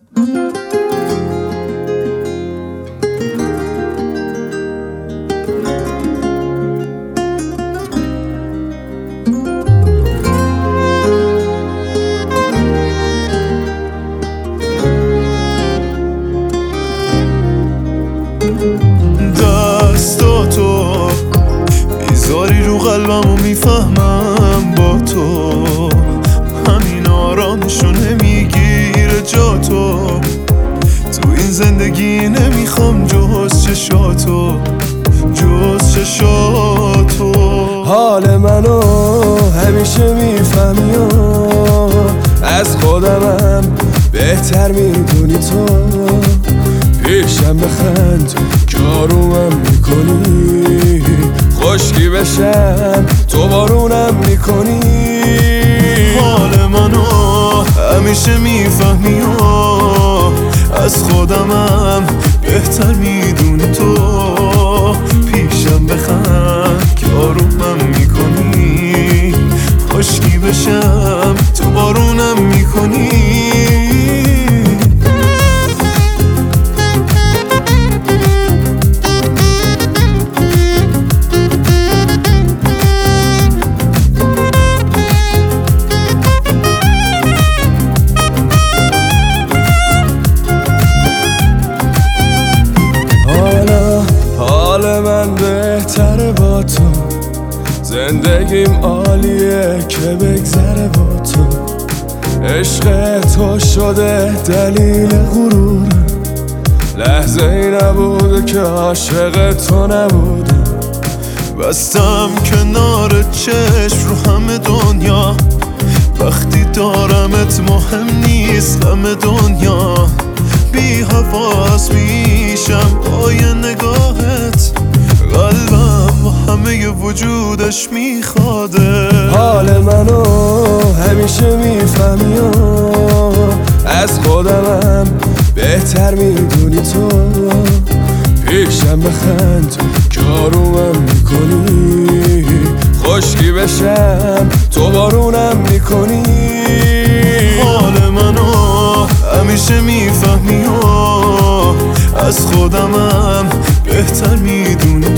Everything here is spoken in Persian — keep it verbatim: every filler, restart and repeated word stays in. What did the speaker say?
دستاتو میذاری رو قلبم و میفهمم با تو همین آرامشو نمیگیره جا تو تو این زندگی نمیخوام جز چشاتو جز چشاتو حال منو همیشه میفهمی و از خودمم بهتر میدونی تو پیشم بخند که آرومم میکنی خشکی بشم تو بارونم میکنی حال منو همیشه میفهمی و از خودمم بهتر میدونی تو پیشم بخند که آرومم میکنی خشکی بشم تو بارونم میکنی من بهتره با تو زندگیم عالیه که بگذره با تو عشق تو شده دلیل غرورم لحظه ای نبوده که عاشق تو نبودم بستم کنار چشم رو همه دنیا وقتی دارمت مهم نیست همه دنیا بی حواس میشم با یه نگاهت قلبم با همه وجودش میخواده حال منو همیشه میفهمی و از خودمم بهتر میدونی تو پیشم بخند که آرومم میکنی خشکی بشم تو بارونم میکنی حال منو همیشه میفهمی و از خودمم بهتر میدونی